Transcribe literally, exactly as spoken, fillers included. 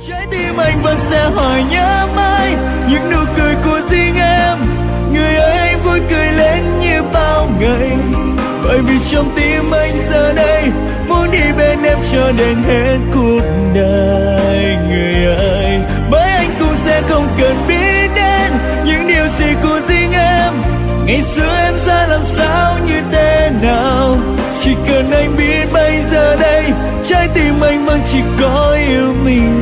Trái tim anh vẫn sẽ hỏi nhớ mãi những nụ cười của riêng em. Người ơi anh vui cười lên như bao ngày, bởi vì trong tim anh giờ đây muốn đi bên em cho đến hết cuộc đời. Người ơi, bởi anh cũng sẽ không cần biết đến những điều gì của riêng em. Ngày xưa em ra làm sao như thế nào, chỉ cần anh biết bây giờ đây trái tim anh vẫn chỉ có yêu mình